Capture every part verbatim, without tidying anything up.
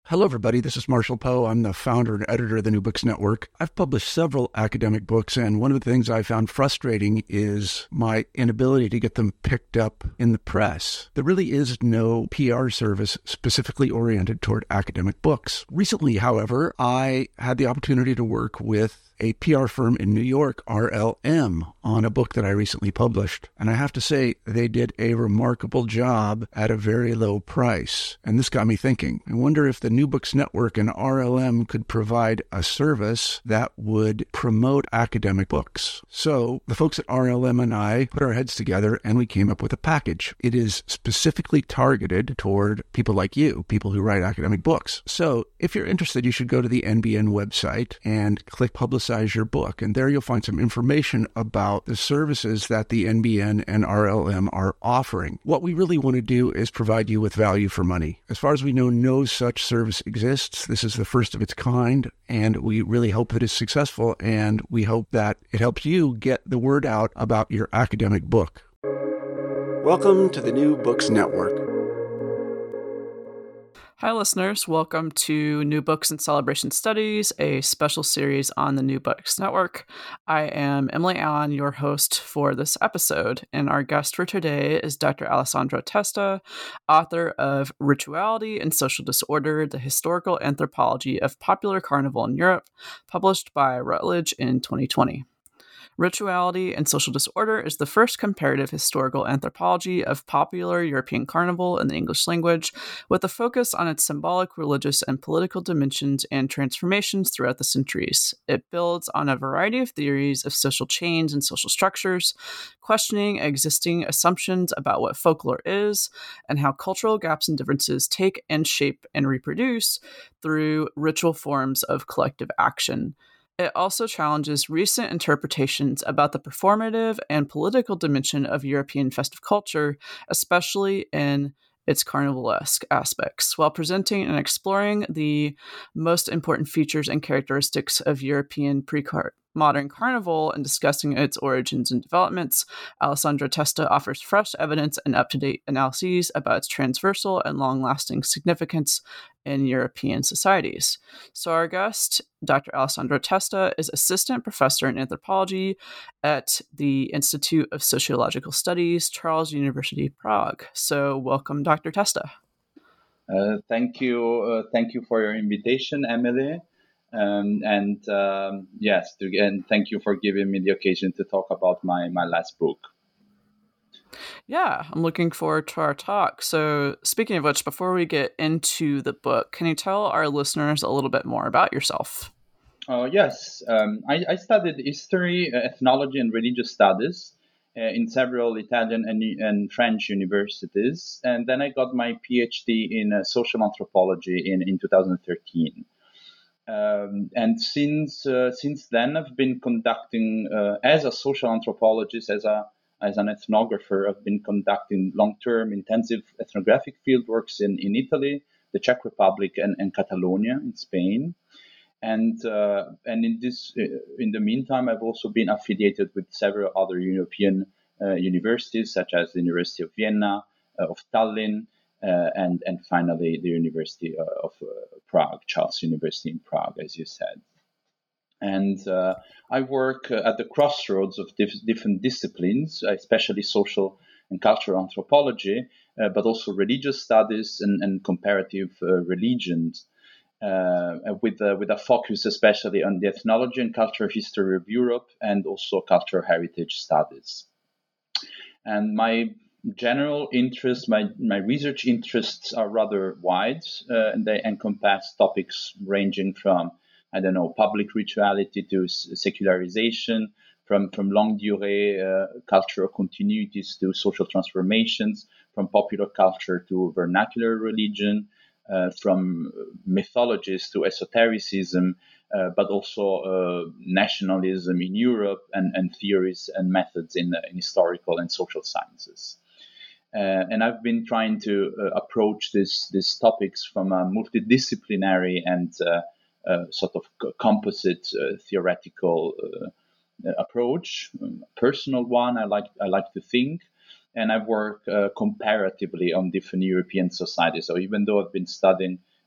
Hello, everybody. This is Marshall Poe. I'm the founder and editor of the New Books Network. I've published several academic books, and one of the things I found frustrating is my inability to get them picked up in the press. There really is no P R service specifically oriented toward academic books. Recently, however, I had the opportunity to work with a P R firm in New York, R L M, on a book that I recently published. And I have to say, they did a remarkable job at a very low price. And this got me thinking. I wonder if the New Books Network and R L M could provide a service that would promote academic books. So the folks at R L M and I put our heads together and we came up with a package. It is specifically targeted toward people like you, people who write academic books. So if you're interested, you should go to the N B N website and click Publicize your book. And there you'll find some information about the services that the N B N and R L M are offering. What we really want to do is provide you with value for money. As far as we know, no such service exists. This is the first of its kind, and we really hope that it's successful, and we hope that it helps you get the word out about your academic book. Welcome to the New Books Network. Hi, listeners. Welcome to New Books and Celebration Studies, a special series on the New Books Network. I am Emily Allen, your host for this episode, and our guest for today is Doctor Alessandro Testa, author of Rituality and Social Disorder, The Historical Anthropology of Popular Carnival in Europe, published by Routledge in twenty twenty. Rituality and Social Disorder is the first comparative historical anthropology of popular European carnival in the English language, with a focus on its symbolic, religious, and political dimensions and transformations throughout the centuries. It builds on a variety of theories of social chains and social structures, questioning existing assumptions about what folklore is and how cultural gaps and differences take and shape and reproduce through ritual forms of collective action. It also challenges recent interpretations about the performative and political dimension of European festive culture, especially in its carnivalesque aspects, while presenting and exploring the most important features and characteristics of European pre-modern carnival and discussing its origins and developments. Alessandro Testa offers fresh evidence and up-to-date analyses about its transversal and long-lasting significance in European societies. So our guest, Doctor Alessandro Testa, is assistant professor in anthropology at the Institute of Sociological Studies, Charles University, Prague. So welcome, Doctor Testa. Uh, thank you. Uh, thank you for your invitation, Emily. Um, and um, yes, to, and thank you for giving me the occasion to talk about my, my last book. Yeah, I'm looking forward to our talk. So speaking of which, before we get into the book, can you tell our listeners a little bit more about yourself? Uh, yes, um, I, I studied history, ethnology, and religious studies uh, in several Italian and, and French universities. And then I got my PhD in uh, social anthropology in, in two thousand thirteen. Um, and since uh, since then, I've been conducting, uh, as a social anthropologist, as a as an ethnographer, I've been conducting long-term intensive ethnographic fieldworks in, in Italy, the Czech Republic, and, and Catalonia in Spain. And uh, and in this, in the meantime, I've also been affiliated with several other European uh, universities, such as the University of Vienna, uh, of Tallinn, uh, and and finally the University of uh, Prague, Charles University in Prague, as you said. And uh, I work uh, at the crossroads of dif- different disciplines, especially social and cultural anthropology, uh, but also religious studies and, and comparative uh, religions, uh, with, uh, with a focus especially on the ethnology and cultural history of Europe and also cultural heritage studies. And my general interests, my, my research interests are rather wide, uh, and they encompass topics ranging from I don't know, public rituality to secularization, from, from longue durée uh, cultural continuities to social transformations, from popular culture to vernacular religion, uh, from mythologies to esotericism, uh, but also uh, nationalism in Europe and, and theories and methods in, in historical and social sciences. Uh, and I've been trying to uh, approach this, these topics from a multidisciplinary and uh, Uh, sort of composite uh, theoretical uh, approach, um, personal one. I like I like to think, and I work uh, comparatively on different European societies. So even though I've been studying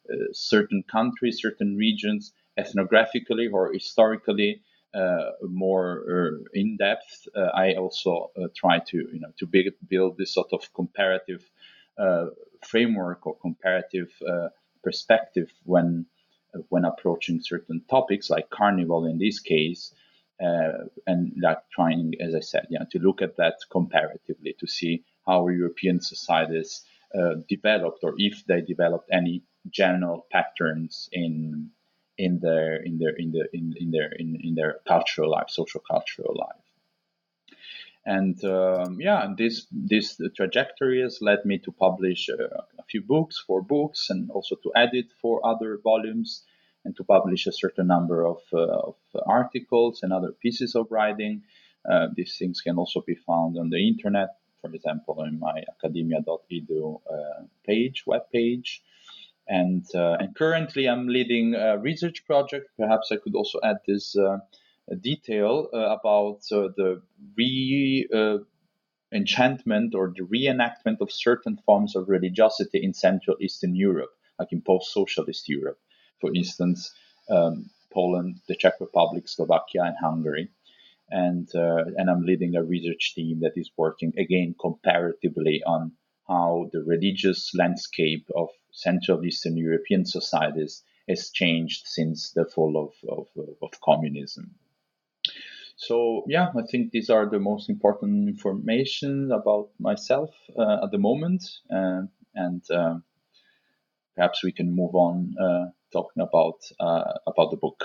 uh, certain countries, certain regions, ethnographically or historically, uh, more uh, in depth. Uh, I also uh, try to you know to build, build this sort of comparative uh, framework or comparative uh, perspective when when approaching certain topics like carnival in this case, uh, and like trying, as I said, yeah, to look at that comparatively to see how European societies uh, developed, or if they developed any general patterns in in their in their in the in, in their in, in their cultural life, social cultural life. And um, yeah, and this this trajectory has led me to publish uh, a few books, four books, and also to edit four other volumes, and to publish a certain number of, uh, of articles and other pieces of writing. Uh, these things can also be found on the internet, for example, in my academia dot e d u uh, page, web page. And, uh, and currently I'm leading a research project. Perhaps I could also add this uh, detail uh, about uh, the re uh, enchantment or the reenactment of certain forms of religiosity in Central Eastern Europe, like in post-socialist Europe, for instance, um, Poland, the Czech Republic, Slovakia, and Hungary. And uh, and I'm leading a research team that is working again comparatively on how the religious landscape of Central Eastern European societies has changed since the fall of, of, of communism. So yeah, I think these are the most important information about myself uh, at the moment, uh, and uh, perhaps we can move on uh, talking about uh, about the book.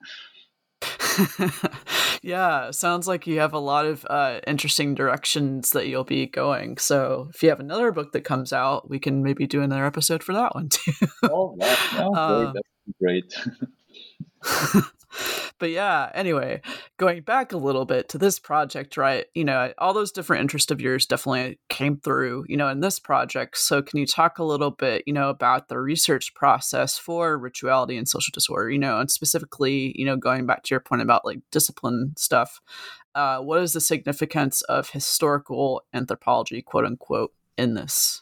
Yeah, sounds like you have a lot of uh, interesting directions that you'll be going. So if you have another book that comes out, we can maybe do another episode for that one too. Oh, wow. Yeah, um, that's great. But yeah, anyway, going back a little bit to this project, right? You know, all those different interests of yours definitely came through, you know, in this project. So can you talk a little bit, you know, about the research process for rituality and social disorder, you know, and specifically, you know, going back to your point about like discipline stuff, uh, what is the significance of historical anthropology, quote unquote, in this?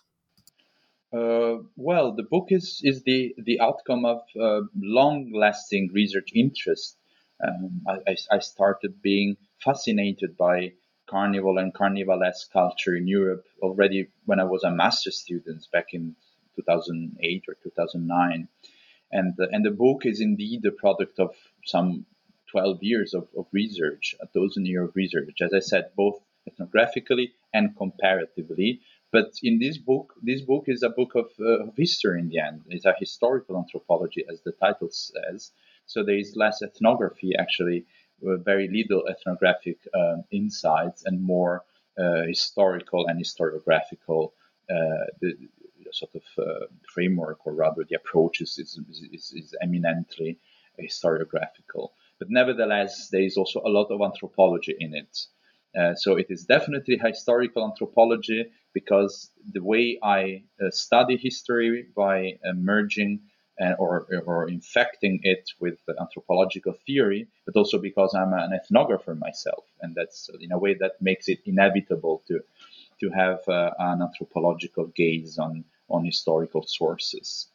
Uh, well, the book is, is the, the outcome of uh, long-lasting research interest. Um, I, I started being fascinated by carnival and carnivalesque culture in Europe already when I was a master's student back in two thousand eight or two thousand nine. And the, and the book is indeed the product of some twelve years of, of research, a dozen years of research, as I said, both ethnographically and comparatively. But in this book, this book is a book of, uh, of history in the end. It's a historical anthropology, as the title says. So there is less ethnography, actually, uh, very little ethnographic um, insights, and more uh, historical and historiographical uh, the, sort of uh, framework, or rather the approach is, is, is, is eminently historiographical. But nevertheless, there is also a lot of anthropology in it. Uh, so it is definitely historical anthropology, because the way I uh, study history by uh, merging uh, or, or infecting it with anthropological theory, but also because I'm an ethnographer myself. And that's in a way that makes it inevitable to to have uh, an anthropological gaze on, on historical sources.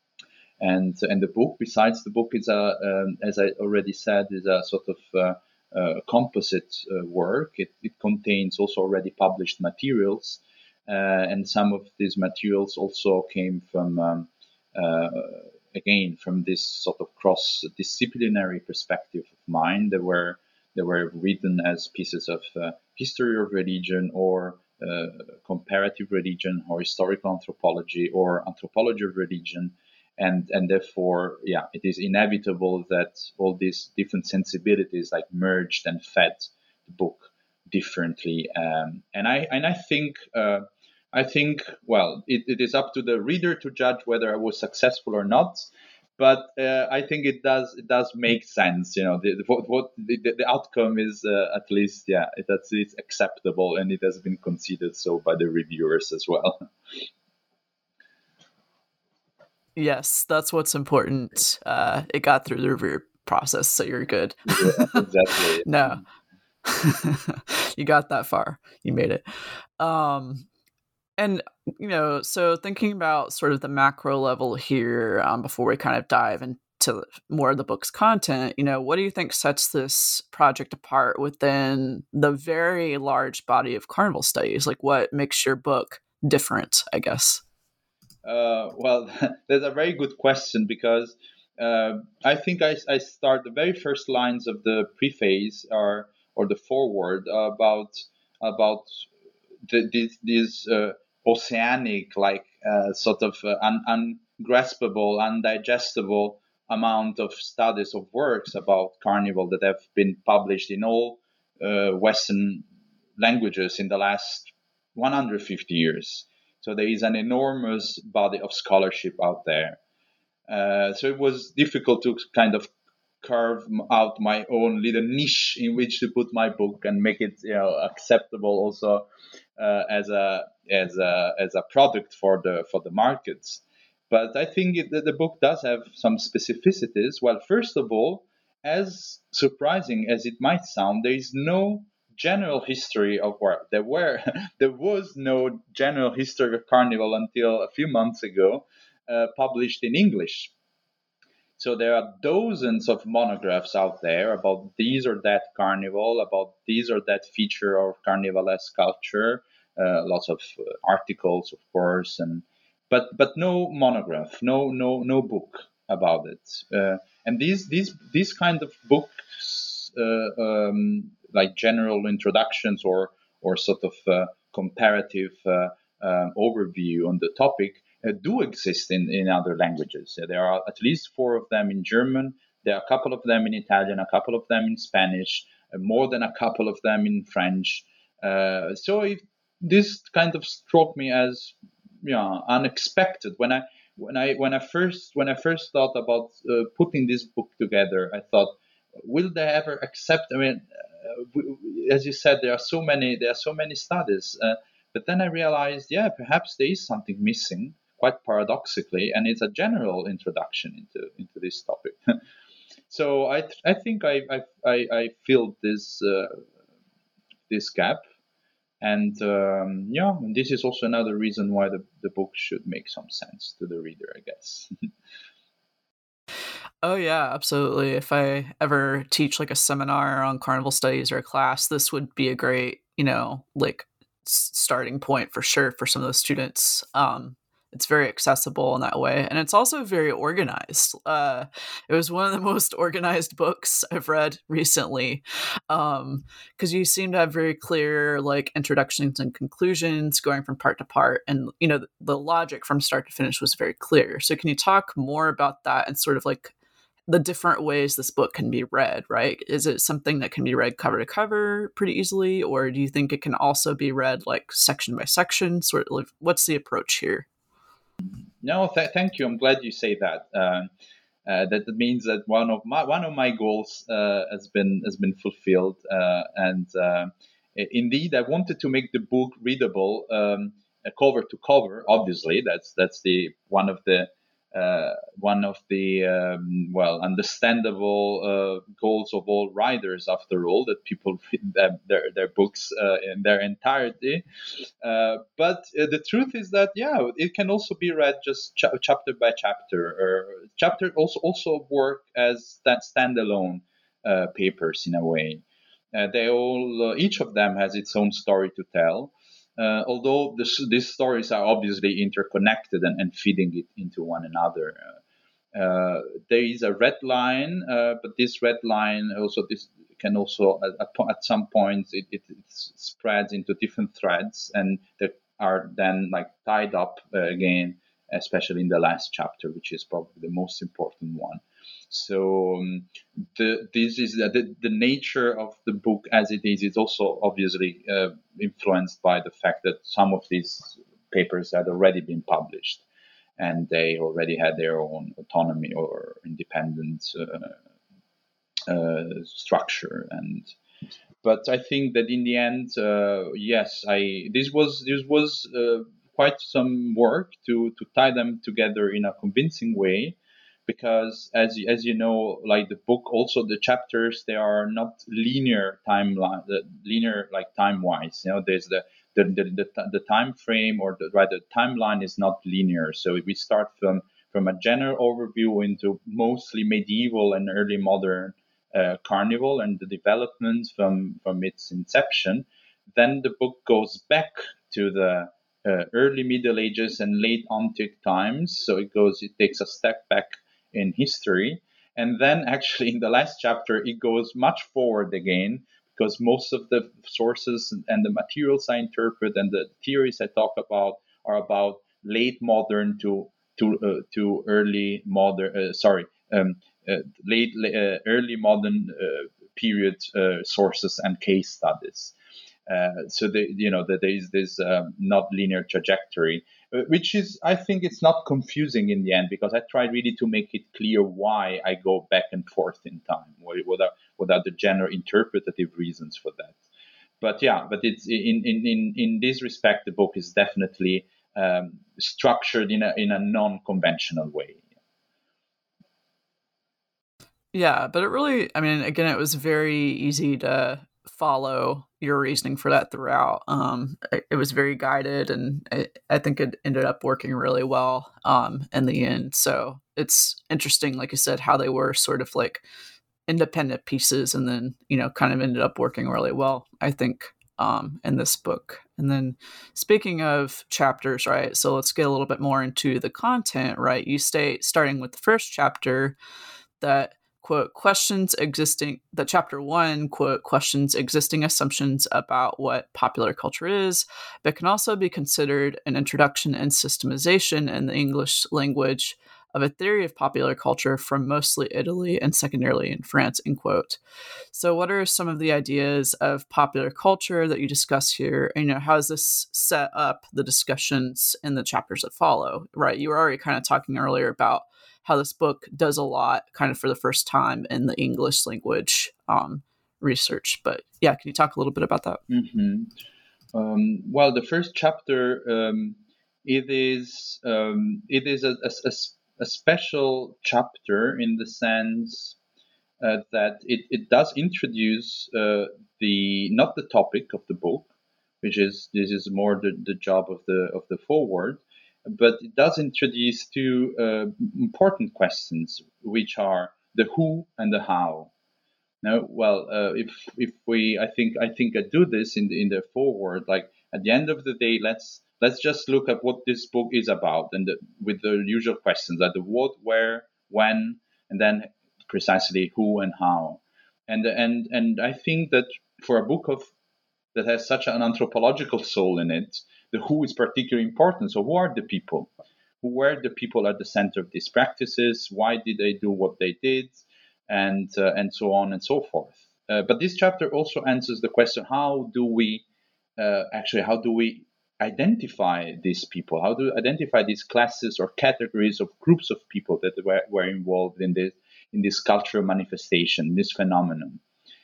And and the book, besides the book, is a, um, as I already said, is a sort of uh, uh, composite uh, work. It, it contains also already published materials, uh, and some of these materials also came from, um, uh, again, from this sort of cross-disciplinary perspective of mine. They were they were written as pieces of uh, history of religion, or uh, comparative religion, or historical anthropology, or anthropology of religion. And, and therefore, yeah, it is inevitable that all these different sensibilities like merged and fed the book differently. Um, and I and I think uh, I think well, it, it is up to the reader to judge whether I was successful or not. But uh, I think it does it does make sense. You know, the the, what, what the, the outcome is uh, at least yeah, it, that's it's acceptable, and it has been considered so by the reviewers as well. Yes, that's what's important. Uh, it got through the review process, so you're good. Yeah, exactly. No, you got that far. You made it. Um, And, you know, so thinking about sort of the macro level here, um, before we kind of dive into more of the book's content, you know, what do you think sets this project apart within the very large body of carnival studies? Like, what makes your book different, I guess? Uh, well, that's a very good question because uh, I think I, I start the very first lines of the preface or or the foreword about about the, this this uh, oceanic, like uh, sort of uh, un, ungraspable, undigestible amount of studies of works about carnival that have been published in all uh, Western languages in the last one hundred fifty years. So there is an enormous body of scholarship out there. Uh, so it was difficult to kind of carve out my own little niche in which to put my book and make it, you know, acceptable also uh, as a as a as a product for the for the markets. But I think it, the book does have some specificities. Well, first of all, as surprising as it might sound, there is no general history of work. There were there was no general history of carnival until a few months ago, uh, published in English. So there are dozens of monographs out there about these or that carnival, about these or that feature of carnivalesque culture. Uh, lots of uh, articles, of course, and but but no monograph, no no no book about it. Uh, and these these these kind of books, uh, um, like general introductions or or sort of uh, comparative uh, uh, overview on the topic, uh, do exist in, in other languages. Uh, there are at least four of them in German. There are a couple of them in Italian, a couple of them in Spanish, uh, more than a couple of them in French. Uh, so it, this kind of struck me as, you know, unexpected. When I when I when I first when I first thought about uh, putting this book together, I thought, will they ever accept? I mean, uh, as you said, there are so many there are so many studies. Uh, but then I realized, yeah, perhaps there is something missing, quite paradoxically, and it's a general introduction into into this topic. So I th- I think I I, I, I filled this uh, this gap, and um, yeah, and this is also another reason why the, the book should make some sense to the reader, I guess. Oh yeah, absolutely. If I ever teach like a seminar on carnival studies or a class, this would be a great, you know, like s- starting point for sure for some of those students. Um, it's very accessible in that way, and it's also very organized. Uh, it was one of the most organized books I've read recently, um, because you seem to have very clear like introductions and conclusions going from part to part, and you know the, the logic from start to finish was very clear. So, can you talk more about that and sort of like the different ways this book can be read, right? Is it something that can be read cover to cover pretty easily, or do you think it can also be read like section by section? Sort of, what's the approach here? No, th- thank you. I'm glad you say that. Um, uh, that means that one of my one of my goals uh, has been has been fulfilled, uh, and uh, indeed, I wanted to make the book readable, um, cover to cover. Obviously, that's that's the one of the uh, one of the um, well understandable uh, goals of all writers. After all, that people read their their, their books uh, in their entirety. Uh, but uh, the truth is that yeah, it can also be read just ch- chapter by chapter. Or chapter also also work as that standalone uh, papers in a way. Uh, they all uh, each of them has its own story to tell. Uh, although this, these stories are obviously interconnected and, and feeding it into one another. Uh, uh, there is a red line, uh, but this red line also this can also at, at some points it, it, it spreads into different threads, and that are then like tied up uh, again, especially in the last chapter, which is probably the most important one. So um, the this is uh, the, the nature of the book as it is. It's also obviously uh, influenced by the fact that some of these papers had already been published, and they already had their own autonomy or independent uh, uh, structure. And but I think that in the end, uh, yes, I this was this was uh, quite some work to to tie them together in a convincing way, because as as you know, like the book, also the chapters, they are not linear timeline, uh, linear like time wise. You know, there's the the the, the, the time frame, or the rather timeline, is not linear. So we start from from a general overview into mostly medieval and early modern uh, carnival and the development from from its inception. Then the book goes back to the uh, early Middle Ages and late Antique times. So it goes, it takes a step back in history. And then actually in the last chapter, it goes much forward again, because most of the sources and the materials I interpret and the theories I talk about are about late modern to to uh, to early modern, uh, sorry, um, uh, late uh, early modern uh, period uh, sources and case studies. Uh, so the, you know that there is this um, not linear trajectory, uh, which is, I think, it's not confusing in the end, because I try really to make it clear why I go back and forth in time, what are, what are the general interpretative reasons for that. But yeah, but it's in in in, in this respect, the book is definitely um, structured in a in a non-conventional way. Yeah, but it really, I mean, again, it was very easy to follow your reasoning for that throughout. Um, it, it was very guided, and it, I think it ended up working really well um, in the end. So it's interesting, like you said, how they were sort of like independent pieces, and then, you know, kind of ended up working really well, I think, um, in this book. And then speaking of chapters, right? So let's get a little bit more into the content, right? You state, starting with the first chapter, that quote, questions existing, that chapter one, quote, questions existing assumptions about what popular culture is, but can also be considered an introduction and systemization in the English language of a theory of popular culture from mostly Italy and secondarily in France, end quote. So what are some of the ideas of popular culture that you discuss here? And, you know, how does this set up the discussions in the chapters that follow, right? You were already kind of talking earlier about how this book does a lot kind of for the first time in the English language um, research. But yeah, can you talk a little bit about that? Mm-hmm. Um, well, the first chapter, um, it is um, it is a, a, a special chapter in the sense uh, that it, it does introduce uh, the not the topic of the book, which is this is more the, the job of the of the foreword, but it does introduce two uh, important questions, which are the who and the how. Now, well, uh, if if we, I think I think I do this in the in the foreword. Like at the end of the day, let's let's just look at what this book is about, and the, with the usual questions, like the what, where, when, and then precisely who and how. And and and I think that for a book of that has such an anthropological soul in it, the who is particularly important. So who are the people? Who were the people at the center of these practices? Why did they do what they did? And uh, and so on and so forth. Uh, but this chapter also answers the question: how do we uh, actually how do we identify these people? How do we identify these classes or categories of groups of people that were, were involved in this in this cultural manifestation, this phenomenon?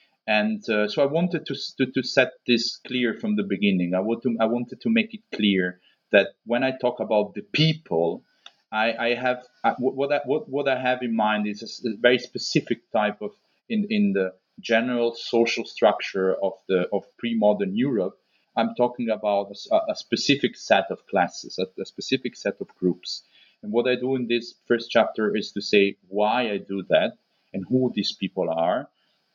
And uh, so I wanted to, to to set this clear from the beginning. I want to I wanted to make it clear that when I talk about the people, I, I have I, what I, what what I have in mind is a, a very specific type of in in the general social structure of the of pre-modern Europe. I'm talking about a, a specific set of classes, a, a specific set of groups. And what I do in this first chapter is to say why I do that and who these people are,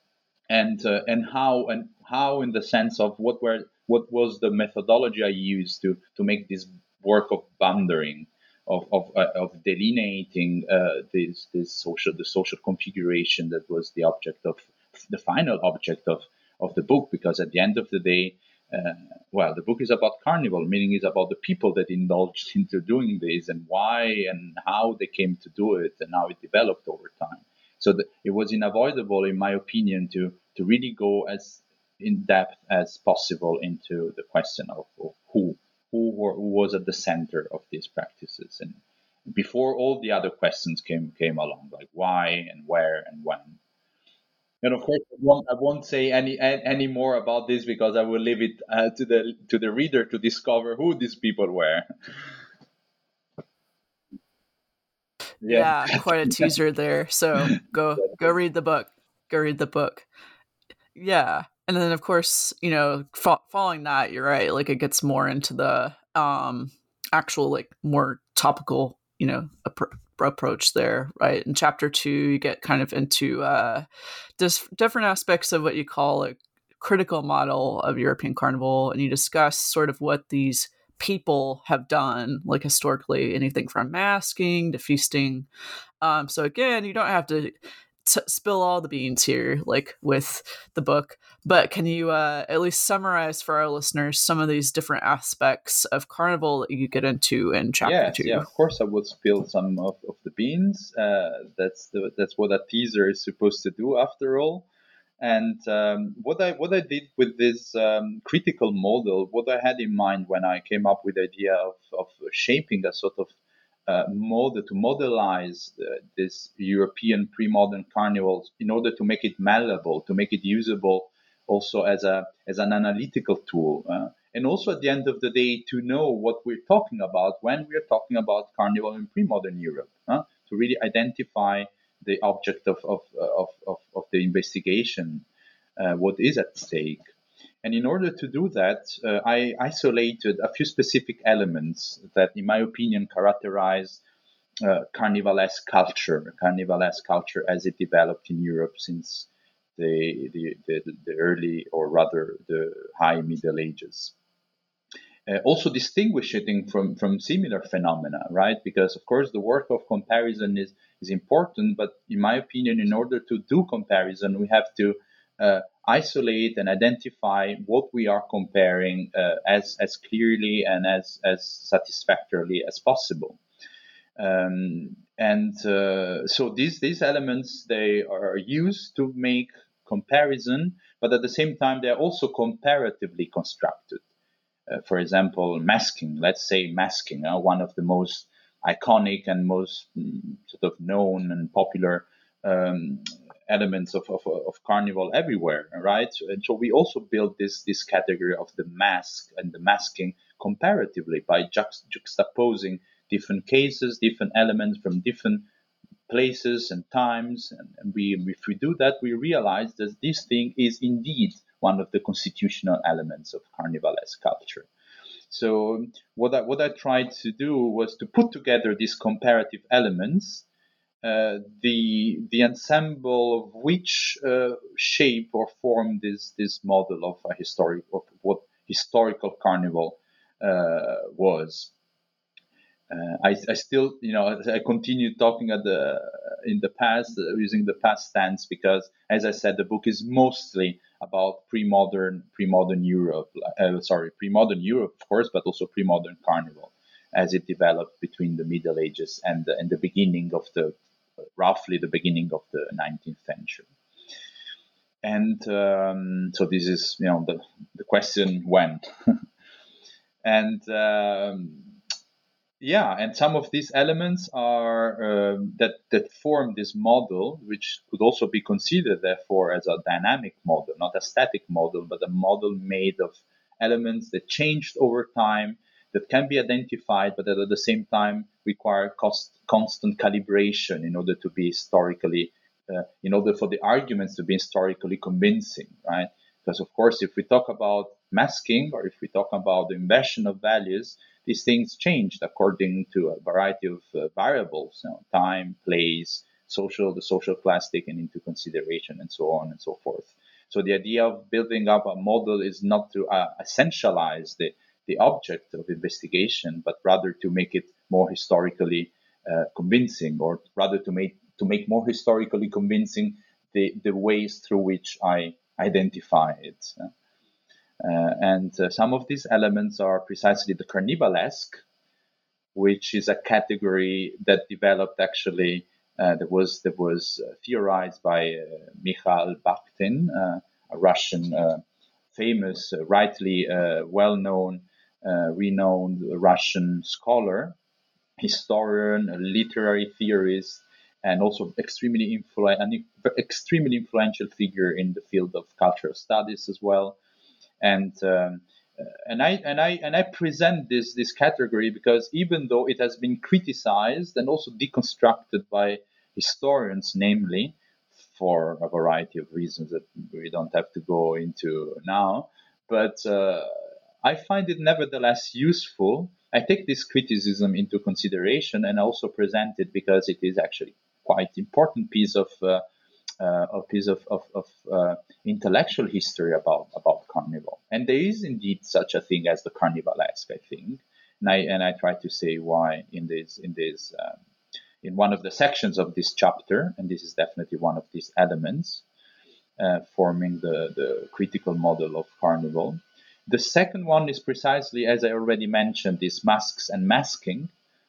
and uh, and how and how in the sense of what were what was the methodology I used to to make this work of bounding, of of, uh, of delineating uh, this this social the social configuration that was the object of the final object of of the book. Because at the end of the day, uh, well, the book is about carnival, meaning it's about the people that indulged into doing this and why and how they came to do it and how it developed over time. So the, it was unavoidable, in my opinion, to to really go as in depth as possible into the question of, of who who, were, who was at the center of these practices, and before all the other questions came came along, like why and where and when. And of course, I won't, I won't say any any more about this, because I will leave it uh, to the to the reader to discover who these people were. Yeah, quite a teaser there. So go go read the book. Go read the book. Yeah. And then, of course, you know, fo- following that, you're right. Like, it gets more into the um, actual, like, more topical, you know, appro- approach there, right? In chapter two, you get kind of into uh, dis- different aspects of what you call a critical model of European Carnival, and you discuss sort of what these people have done, like historically, anything from masking to feasting. Um, so again, you don't have to t- spill all the beans here, like with the book. But can you uh, at least summarize for our listeners some of these different aspects of Carnival that you get into in chapter Yes, yeah, two? of course I would spill some of, of the beans. Uh, that's the that's what a teaser is supposed to do, after all. And um, what I what I did with this um, critical model, what I had in mind when I came up with the idea of, of shaping a sort of uh, model to modelize uh, this European pre-modern carnivals in order to make it malleable, to make it usable also as a as an analytical tool, uh, and also at the end of the day to know what we're talking about when we're talking about carnival in pre-modern Europe, uh, to really identify the object of of of, of, of the investigation, uh, what is at stake. And in order to do that, uh, I isolated a few specific elements that, in my opinion, characterize uh, carnivalesque culture, carnivalesque culture as it developed in Europe since the, the, the, the early, or rather the high Middle Ages. Uh, also distinguishing from, from similar phenomena, right? Because, of course, the work of comparison is, is important, but in my opinion, in order to do comparison, we have to uh, isolate and identify what we are comparing uh, as, as clearly and as, as satisfactorily as possible. Um, and uh, so these, these elements, they are used to make comparison, but at the same time, they're also comparatively constructed. Uh, for example, masking, let's say masking, uh, one of the most iconic and most mm, sort of known and popular um, elements of, of, of carnival everywhere, right? And so we also built this, this category of the mask and the masking comparatively by juxt- juxtaposing different cases, different elements from different places and times. And, and we, if we do that, we realize that this thing is indeed one of the constitutional elements of carnivalesque culture. So what I, what I tried to do was to put together these comparative elements, uh, the the ensemble of which uh, shape or form this this model of a historic of what historical carnival uh, was. Uh, I, I still, you know, I continue talking at the in the past, uh, using the past tense, because, as I said, the book is mostly about pre-modern, pre-modern Europe. Uh, sorry, pre-modern Europe, of course, but also pre-modern carnival, as it developed between the Middle Ages and the, and the beginning of the, roughly the beginning of the nineteenth century. And um, so this is, you know, the the question when, and. Um, Yeah, and some of these elements are um, that that form this model, which could also be considered, therefore, as a dynamic model, not a static model, but a model made of elements that changed over time, that can be identified, but that at the same time require cost, constant calibration in order to be historically, uh, in order for the arguments to be historically convincing, right? Because, of course, if we talk about masking, or if we talk about the inversion of values, these things changed according to a variety of uh, variables, you know, time, place, social, the social class taken into consideration, and so on and so forth. So the idea of building up a model is not to uh, essentialize the, the object of investigation, but rather to make it more historically uh, convincing, or rather to make to make more historically convincing the, the ways through which I identify it. Uh, and uh, some of these elements are precisely the carnivalesque, which is a category that developed actually, uh, that was that was uh, theorized by uh, Mikhail Bakhtin, uh, a Russian, uh, famous, uh, rightly uh, well-known, uh, renowned Russian scholar, historian, a literary theorist, and also extremely influ- an extremely influential figure in the field of cultural studies as well. And um, and I and I and I present this this category because even though it has been criticized and also deconstructed by historians, namely for a variety of reasons that we don't have to go into now. But uh, I find it nevertheless useful. I take this criticism into consideration and also present it because it is actually quite important piece of uh, uh, a piece of, of, of uh, intellectual history about, about Carnival. And there is indeed such a thing as the Carnivalesque, I think. And I, and I try to say why in this, in this, um, in one of the sections of this chapter, and this is definitely one of these elements uh, forming the, the critical model of Carnival. The second one is precisely, as I already mentioned, these masks and masking,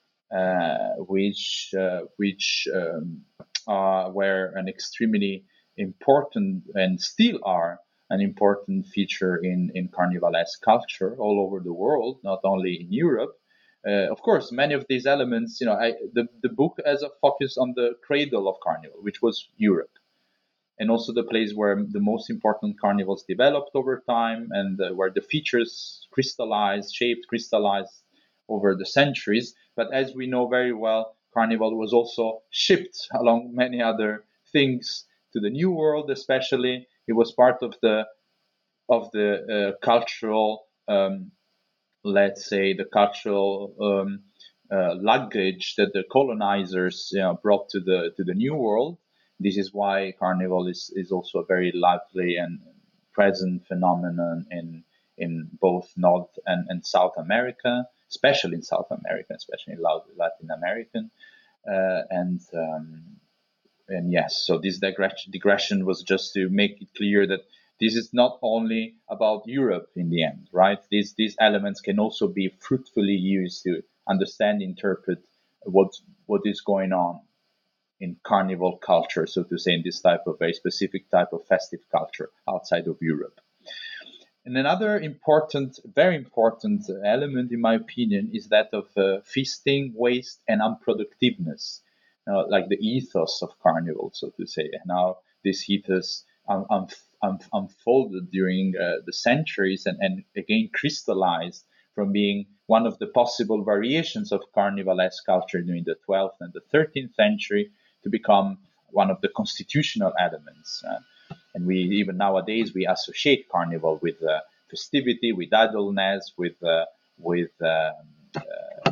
uh, which uh, which um, uh, were an extremely important and still are an important feature in, in Carnivalesque culture all over the world, not only in Europe. Uh, of course, many of these elements, you know, I, the, the book has a focus on the cradle of Carnival, which was Europe, and also the place where the most important carnivals developed over time and uh, where the features crystallized, shaped, crystallized over the centuries. But as we know very well, Carnival was also shipped along many other things to the New World, especially. It was part of the of the uh, cultural, um, let's say, the cultural um, uh, luggage that the colonizers, you know, brought to the to the New World. This is why Carnival is, is also a very lively and present phenomenon in in both North and, and South America, especially in South America, especially in Latin American. Uh, and um, and yes, so this digression, digression was just to make it clear that this is not only about Europe in the end, right? These these elements can also be fruitfully used to understand, interpret what what is going on in carnival culture, so to say, in this type of very specific type of festive culture outside of Europe. And another important, very important element, in my opinion, is that of uh, feasting, waste, and unproductiveness, uh, like the ethos of carnival, so to say. Now, this ethos um, um, um, unfolded during uh, the centuries and, and again crystallized from being one of the possible variations of carnivalesque culture during the twelfth and the thirteenth century to become one of the constitutional elements. Uh, and we even nowadays we associate carnival with uh, festivity, with idleness, with uh, with uh, uh,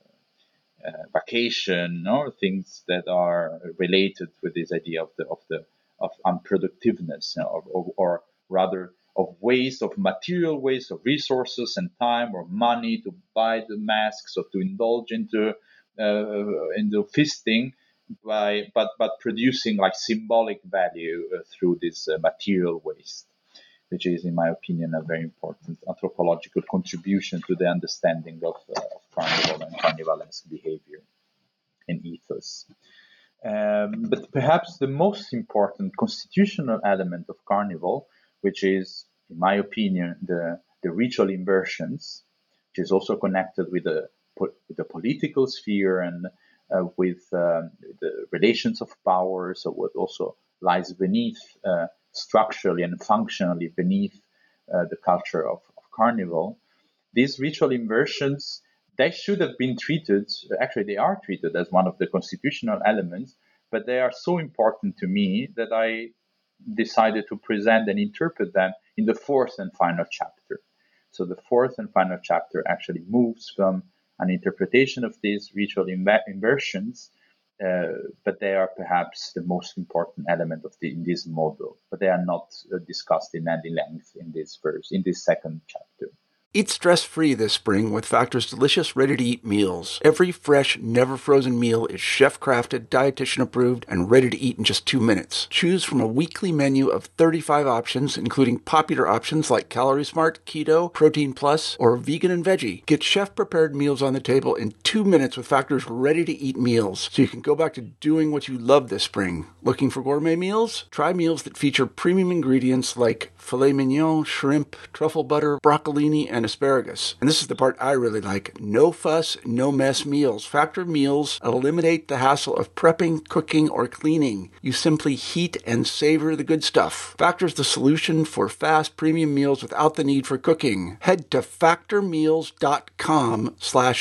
uh, vacation, or things that are related with this idea of the of the of unproductiveness, you know, or, or, or rather of waste, of material waste, of resources and time or money to buy the masks or to indulge into uh, into feasting. By, but but producing like symbolic value uh, through this uh, material waste, which is, in my opinion, a very important anthropological contribution to the understanding of, uh, of carnival and carnivalesque behavior and ethos. Um, but perhaps the most important constitutional element of carnival, which is, in my opinion, the, the ritual inversions, which is also connected with the, with the political sphere and Uh, with um, the relations of power, so what also lies beneath, uh, structurally and functionally beneath uh, the culture of, of carnival. These ritual inversions, they should have been treated, actually they are treated as one of the constitutional elements, but they are so important to me that I decided to present and interpret them in the fourth and final chapter. So the fourth and final chapter actually moves from an interpretation of these ritual inv- inversions, uh, but they are perhaps the most important element of the, in this model. But they are not uh, discussed in any length in this verse, in this second chapter. Eat stress-free this spring with Factor's delicious, ready-to-eat meals. Every fresh, never-frozen meal is chef-crafted, dietitian-approved, and ready to eat in just two minutes. Choose from a weekly menu of thirty-five options, including popular options like Calorie Smart, Keto, Protein Plus, or Vegan and Veggie. Get chef-prepared meals on the table in two minutes with Factor's ready-to-eat meals, so you can go back to doing what you love this spring. Looking for gourmet meals? Try meals that feature premium ingredients like filet mignon, shrimp, truffle butter, broccolini, and asparagus. And this is the part I really like. No fuss, no mess meals. Factor meals eliminate the hassle of prepping, cooking, or cleaning. You simply heat and savor the good stuff. Factor's the solution for fast premium meals without the need for cooking. Head to factormeals.com slash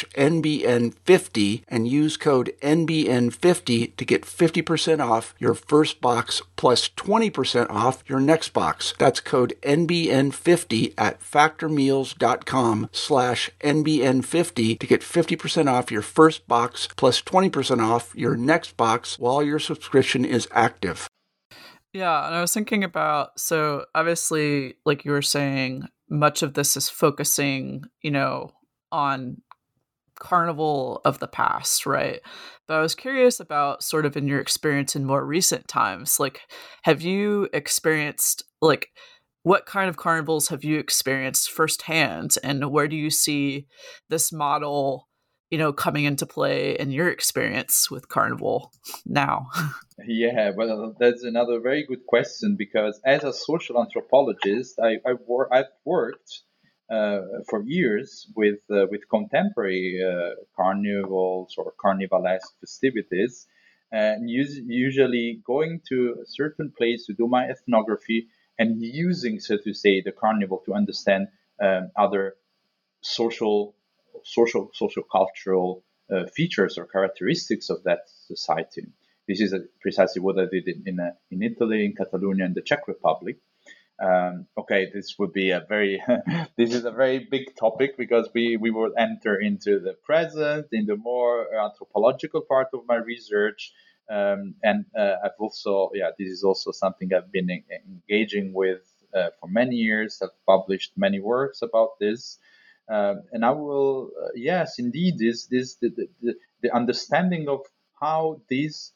NBN50 and use code N B N fifty to get fifty percent off your first box plus twenty percent off your next box. That's code N B N fifty at factormeals.com slash NBN50 to get fifty percent off your first box plus twenty percent off your next box while your subscription is active. Yeah, and I was thinking about, so obviously, like you were saying, much of this is focusing, you know, on carnival of the past, right? But I was curious about sort of in your experience in more recent times, like, have you experienced, like, what kind of carnivals have you experienced firsthand, and where do you see this model, you know, coming into play in your experience with carnival now? Yeah, well, that's another very good question, because as a social anthropologist, I, I wor- I've worked uh, for years with uh, with contemporary uh, carnivals or carnivalesque festivities, and us- usually going to a certain place to do my ethnography and using, so to say, the carnival to understand um, other social, social, social cultural uh, features or characteristics of that society. This is precisely what I did in in, uh, in Italy, in Catalonia, and the Czech Republic. Um, okay, this would be a very this is a very big topic, because we we will enter into the present, in the more anthropological part of my research, um, and uh, I've also yeah this is also something I've been en- engaging with uh, for many years. I've published many works about this. Uh, and I will, uh, yes, indeed, this, this the, the, the understanding of how these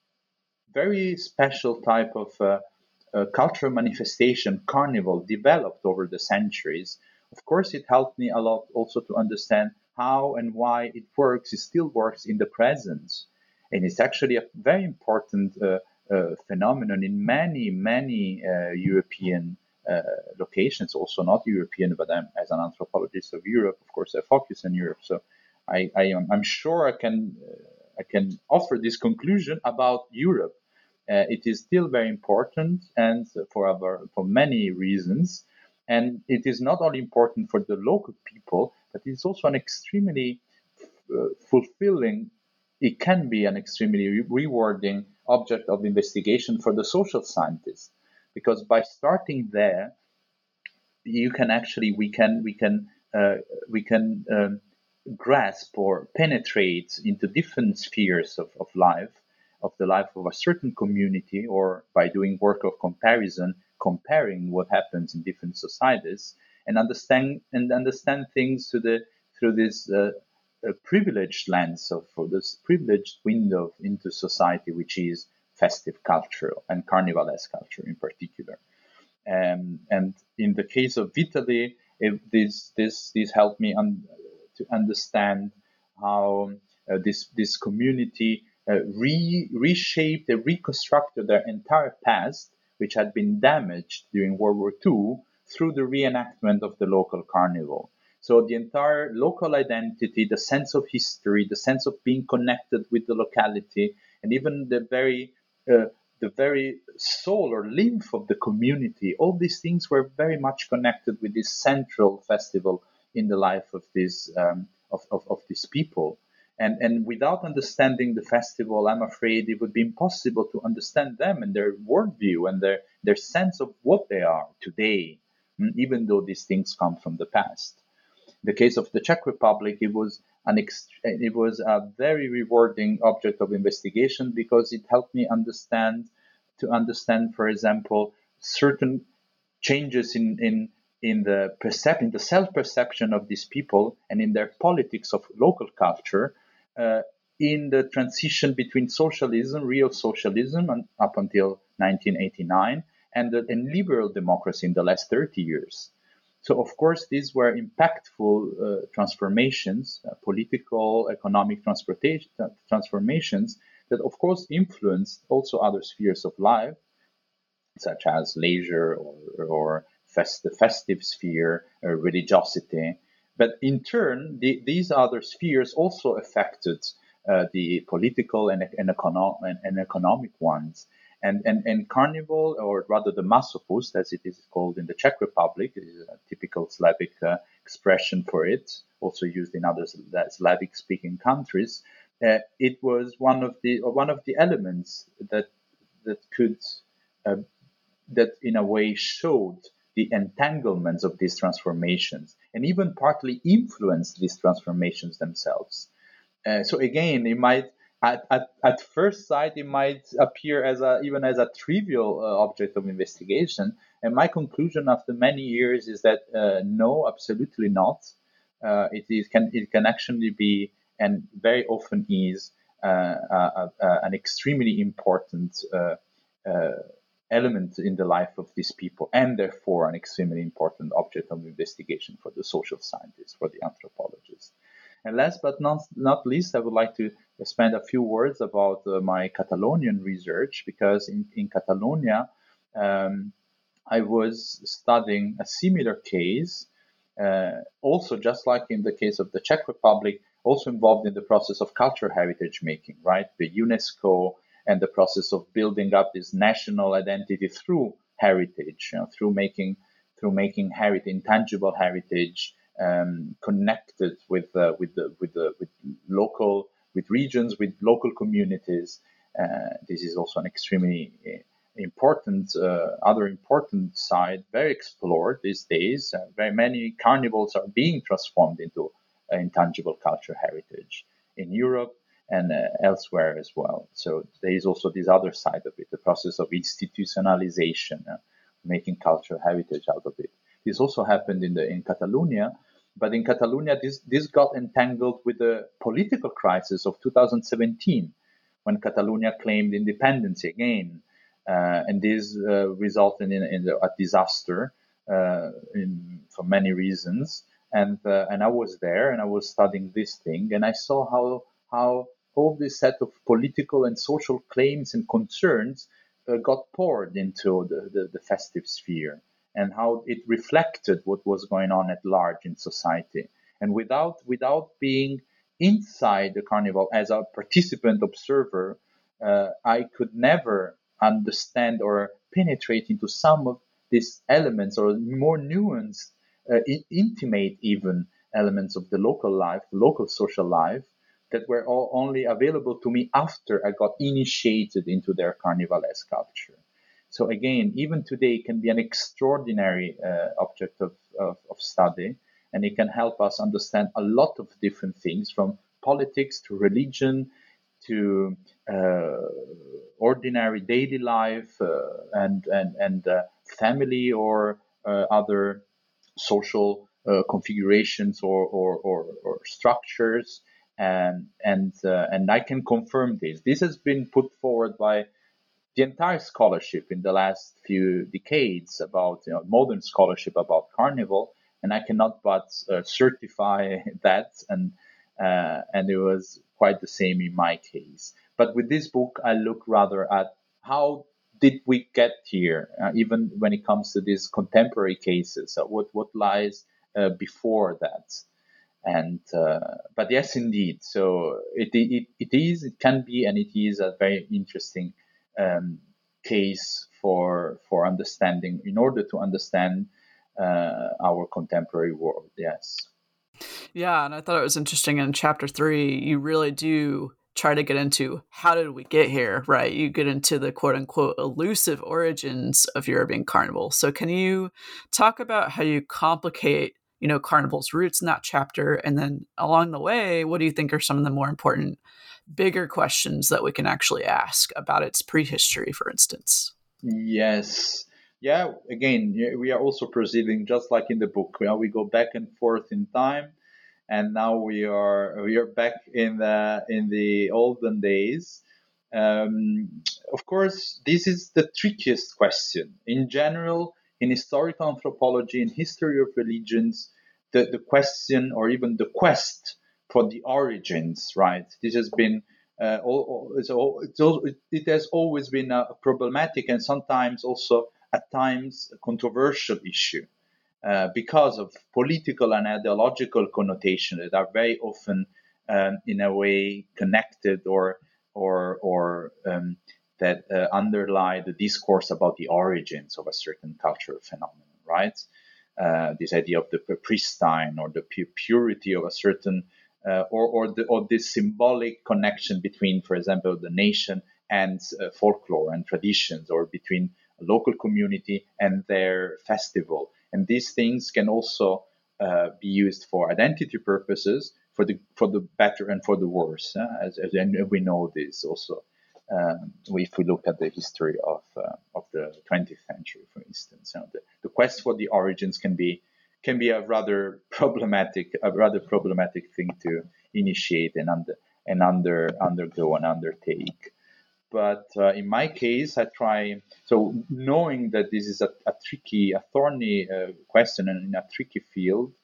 very special type of uh, uh, cultural manifestation, carnival, developed over the centuries. Of course, it helped me a lot also to understand how and why it works. It still works in the present, and it's actually a very important uh, uh, phenomenon in many, many uh, European uh, locations. Also, not European, but I'm, as an anthropologist of Europe, of course, I focus on Europe. So, I, I am I'm sure I can uh, I can offer this conclusion about Europe. Uh, it is still very important, and for our, for many reasons. And it is not only important for the local people, but it's also an extremely uh, fulfilling. It can be an extremely re- rewarding object of investigation for the social scientists, because by starting there, you can actually we can we can uh, we can um, grasp or penetrate into different spheres of, of life, of the life of a certain community, or by doing work of comparison, comparing what happens in different societies, and understand and understand things through the through this uh, uh, privileged lens of for this privileged window into society, which is festive culture and carnivalesque culture in particular. Um, and in the case of Italy, it, this this this helped me un- to understand how uh, this this community uh, re- reshaped and reconstructed their entire past, which had been damaged during World War Two, through the reenactment of the local carnival. So the entire local identity, the sense of history, the sense of being connected with the locality, and even the very uh, the very soul or lymph of the community, all these things were very much connected with this central festival in the life of these um, of, of, of these people. And, and without understanding the festival, I'm afraid it would be impossible to understand them and their worldview and their, their sense of what they are today, even though these things come from the past. In the case of the Czech Republic, it was an ext- it was a very rewarding object of investigation, because it helped me understand to understand, for example, certain changes in in in the percep- in the self-perception of these people and in their politics of local culture, uh, in the transition between socialism, real socialism, and up until nineteen eighty-nine, and, the, and liberal democracy in the last thirty years. So, of course, these were impactful uh, transformations, uh, political, economic transportation transformations that, of course, influenced also other spheres of life, such as leisure or, or fest- the festive sphere, uh, religiosity. but in turn, the, these other spheres also affected uh, the political and, and, econo- and, and economic ones. And, and, and Carnival, or rather the Masopust, as it is called in the Czech Republic, is a typical Slavic uh, expression for it, also used in other Slavic-speaking countries. Uh, it was one of the one of the elements that that could uh, that in a way showed the entanglements of these transformations, and even partly influenced these transformations themselves. Uh, so again, it might at, at, at first sight it might appear as a even as a trivial uh, object of investigation. And my conclusion after many years is that uh, no, absolutely not. Uh, it, it can it can actually be, and very often is, uh, uh, uh, an extremely important uh, uh, element in the life of these people, and therefore an extremely important object of investigation for the social scientists, for the anthropologists. And last but not, not least, I would like to spend a few words about uh, my Catalonian research, because in, in Catalonia, um, I was studying a similar case, uh, also just like in the case of the Czech Republic, also involved in the process of cultural heritage making, right? The UNESCO and the process of building up this national identity through heritage, you know, through making through making heritage, intangible heritage, um, connected with uh, with the with the with local with regions, with local communities. Uh, this is also an extremely important uh, other important side, very explored these days. Uh, very many carnivals are being transformed into uh, intangible cultural heritage in Europe and uh, elsewhere as well. So there is also this other side of it, the process of institutionalization, uh, making cultural heritage out of it. This also happened in the in Catalonia, but in Catalonia, this this got entangled with the political crisis of two thousand seventeen, when Catalonia claimed independence again, uh, and this uh, resulted in, in a disaster uh, in, for many reasons. And uh, and I was there, and I was studying this thing, and I saw how how all this set of political and social claims and concerns uh, got poured into the, the, the festive sphere, and how it reflected what was going on at large in society. And without without being inside the carnival as a participant observer, uh, I could never understand or penetrate into some of these elements, or more nuanced, uh, intimate even elements of the local life, local social life, that were all only available to me after I got initiated into their carnivalesque culture. So again, even today, it can be an extraordinary uh, object of, of, of study, and it can help us understand a lot of different things, from politics to religion to uh, ordinary daily life uh, and and and uh, family, or uh, other social uh, configurations or or, or, or structures. And and uh, and I can confirm this. This has been put forward by the entire scholarship in the last few decades about, you know, modern scholarship about carnival, and I cannot but uh, certify that. And uh, and it was quite the same in my case. But with this book, I look rather at how did we get here, uh, even when it comes to these contemporary cases. Uh, what what lies uh, before that. And uh, but yes, indeed. So it, it it is, it can be, and it is a very interesting um, case for for understanding, in order to understand uh, our contemporary world. Yes. Yeah, and I thought it was interesting in chapter three, you really do try to get into how did we get here, right? You get into the quote unquote elusive origins of European carnival. So can you talk about how you complicate, you know, carnival's roots in that chapter? And then along the way, what do you think are some of the more important, bigger questions that we can actually ask about its prehistory, for instance? Yes. Yeah. Again, we are also proceeding just like in the book. You know, we go back and forth in time, and now we are we are back in the in the olden days. Um, of course, this is the trickiest question. In general, in historical anthropology, in history of religions, the, the question, or even the quest for the origins, right? This has been uh, all, it's all, it's all, it has always been a problematic, and sometimes also at times a controversial issue. uh, because of political and ideological connotation that are very often um, in a way connected or or or um, that uh, underlie the discourse about the origins of a certain cultural phenomenon, right? Uh, this idea of the pristine or the pu- purity of a certain uh, or or the or this symbolic connection between, for example, the nation and uh, folklore and traditions, or between a local community and their festival. And these things can also uh, be used for identity purposes, for the for the better and for the worse. Uh, as, as and we know this also, um, if we look at the history of uh, of the twentieth century, for instance, you know, the, the quest for the origins can be can be a rather problematic a rather problematic thing to initiate and under and under undergo and undertake. But uh, in my case, I try. So knowing that this is a, a tricky, a thorny uh, question and in a tricky field,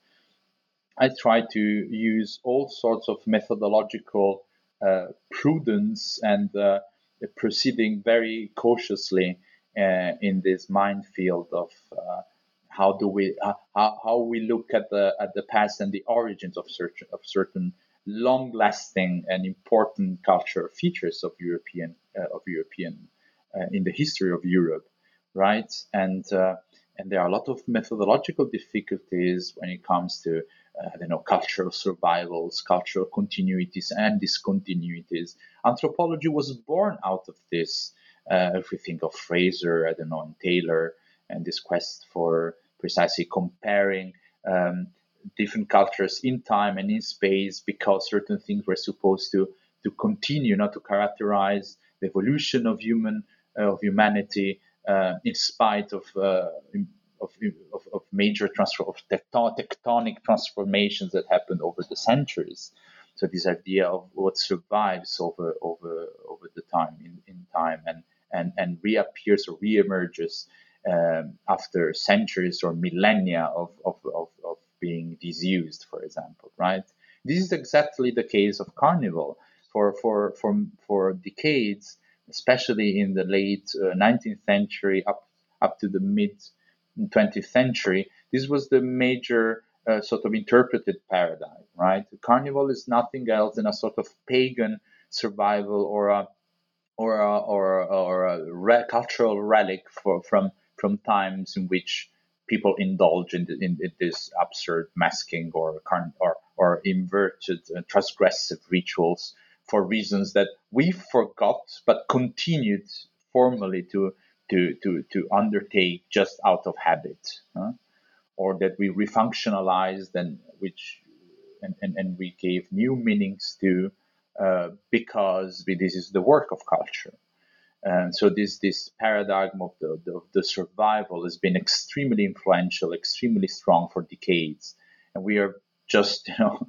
I try to use all sorts of methodological uh, prudence and uh, proceeding very cautiously uh, in this minefield of uh, how do we uh, how, how we look at the at the past and the origins of certain of certain long-lasting and important cultural features of European uh, of European uh, in the history of Europe, right? And uh, and there are a lot of methodological difficulties when it comes to uh, I don't know, cultural survivals, cultural continuities and discontinuities. Anthropology was born out of this. Uh, if we think of Fraser, I don't know, and Taylor, and this quest for precisely comparing um, different cultures in time and in space, because certain things were supposed to to continue, not to characterize the evolution of human uh, of humanity uh, in spite of, uh, of, of of major transfer of tectonic transformations that happened over the centuries. So this idea of what survives over over over the time in, in time and and and reappears or reemerges um, after centuries or millennia of of, of of being disused, for example, right? This is exactly the case of Carnival. For for for for decades, especially in the late uh, nineteenth century up up to the mid twentieth century, this was the major uh, sort of interpreted paradigm, right? Carnival is nothing else than a sort of pagan survival or a or a, or a, or a re- cultural relic for, from from times in which people indulge in, in, in this absurd masking or or or inverted uh, transgressive rituals for reasons that we forgot but continued formally to to to to undertake just out of habit, huh? Or that we refunctionalized and which and, and, and we gave new meanings to uh, because we, this is the work of culture. And so this this paradigm of the, the, the survival has been extremely influential, extremely strong for decades, and we are just you know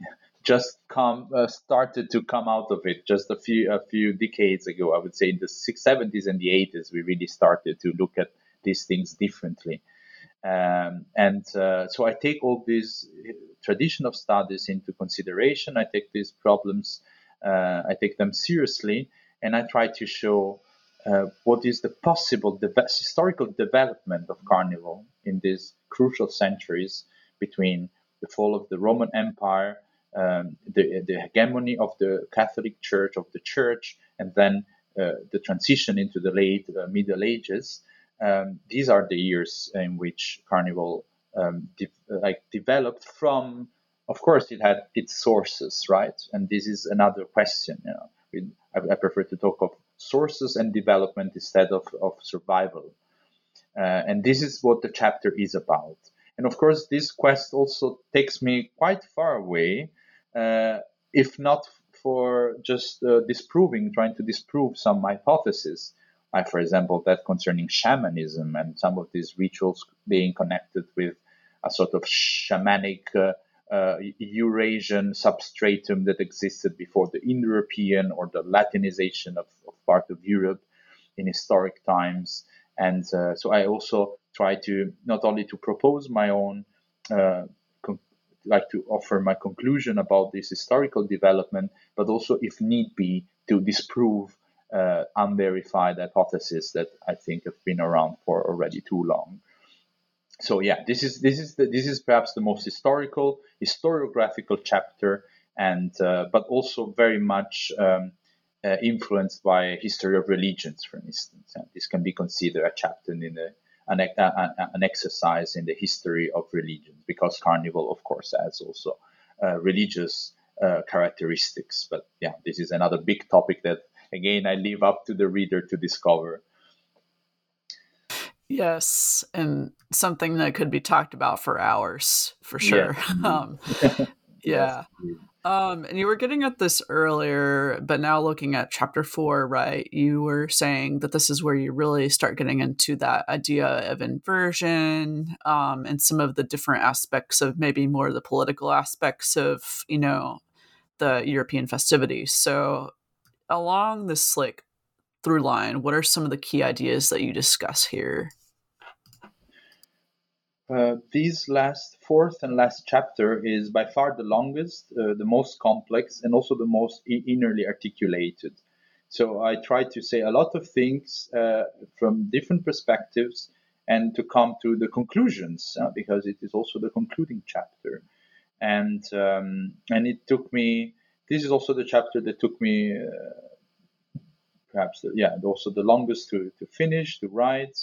just come uh, started to come out of it just a few a few decades ago. I would say in the six seventies and the eighties, we really started to look at these things differently. Um, and uh, so I take all these tradition of studies into consideration. I take these problems, uh, I take them seriously, and I try to show uh, what is the possible de- historical development of Carnival in these crucial centuries between the fall of the Roman Empire, um, the, the hegemony of the Catholic Church, of the Church, and then uh, the transition into the late uh, Middle Ages. Um, these are the years in which Carnival um, de- like developed from. Of course, it had its sources, right? And this is another question. You know, we, I, I prefer to talk of sources and development instead of, of survival. Uh, and this is what the chapter is about. And of course, this quest also takes me quite far away, uh, if not for just uh, disproving, trying to disprove some hypotheses. Like, for example, that concerning shamanism and some of these rituals being connected with a sort of shamanic uh, uh, Eurasian substratum that existed before the Indo-European or the Latinization of, of part of Europe in historic times. And uh, so I also try to not only to propose my own, uh, con- like to offer my conclusion about this historical development, but also, if need be, to disprove uh, unverified hypotheses that I think have been around for already too long. so yeah, this is this is the, this is perhaps the most historical, historiographical chapter, and uh, but also very much um, uh, influenced by history of religions, for instance. And this can be considered a chapter in the an, a, an exercise in the history of religions, because Carnival, of course, has also uh, religious uh, characteristics. But yeah, this is another big topic that, again, I leave up to the reader to discover. Yes, and something that could be talked about for hours, for sure. Yes. um, Yes. yeah. Um, and you were getting at this earlier, but now looking at chapter four, right? You were saying that this is where you really start getting into that idea of inversion, um, and some of the different aspects of maybe more the political aspects of, you know, the European festivities. So along this like through line, what are some of the key ideas that you discuss here? Uh, this last fourth and last chapter is by far the longest, uh, the most complex, and also the most I- innerly articulated. So I try to say a lot of things uh, from different perspectives and to come to the conclusions, uh, because it is also the concluding chapter. And um, and it took me. This is also the chapter that took me, uh, perhaps, yeah, also the longest to to finish, to write,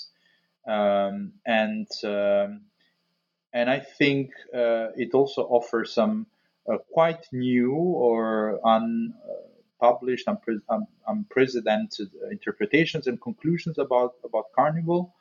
um, and. Um, and I think uh, it also offers some uh, quite new or unpublished, unpre- un- unprecedented interpretations and conclusions about about Carnival,